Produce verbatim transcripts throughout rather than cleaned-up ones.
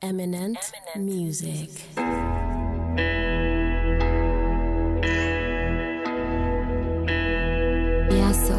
Eminent, Eminent music. Yeah, so.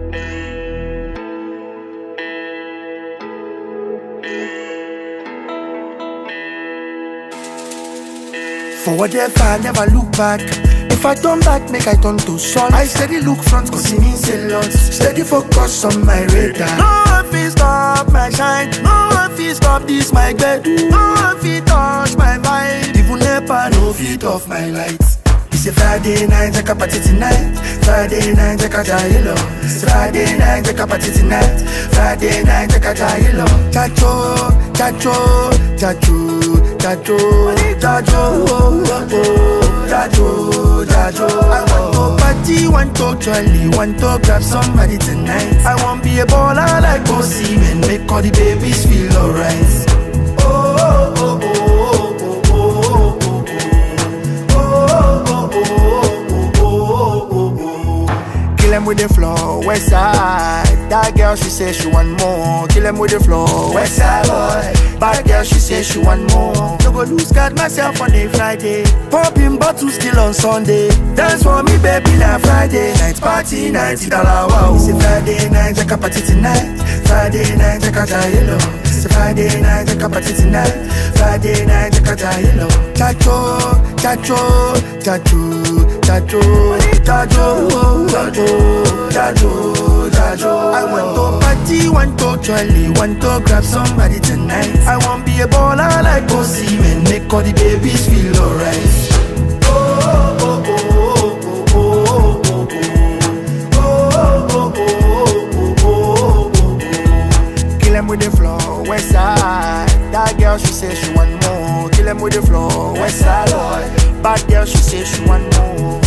Forward if I never look back. If I turn back, make I turn to sun. I steady look front, cause it means a lot. Steady focus on my radar. No one fit stop my shine. No one fit stop this my bed. No one fit touch my vibe. Even never no fit off my lights. It's a Friday night, take a party tonight. Friday night, take a jailo. It's a Friday night, take a party tonight. Friday night, take a jailo. Chacho, chacho, chacho, chacho, chacho, chacho, chacho. I want to party, want to jolly, want to grab somebody tonight. I want be a baller like Bossy, man, make all the babies feel alright. Oh, oh, oh, oh. Kill them with the flow, west side. That girl, she say she want more. Kill them with the flow, west side boy. Bad girl, she say she want more. No go lose guard myself on a Friday. Popping bottles still on Sunday. Dance for me, baby, na Friday night party, ninety dollar wow. It's a Friday night, take a party tonight. Friday night, take a jailo. It's a Friday night, take a party tonight. Friday night, take a jailo. Chacho, chacho, chacho. Chacho, chacho, chacho, chacho, chacho. I want to party, want to jolly, want to grab somebody tonight. I want be a baller like Bossy, man, make all the babies feel alright. Oh, oh, oh, oh, oh, oh, oh, oh, oh, oh, oh. Kill them with the flow, west side. That girl, she say she want more. Kill them with the flow, west side boy. Bad girl, she say she want more.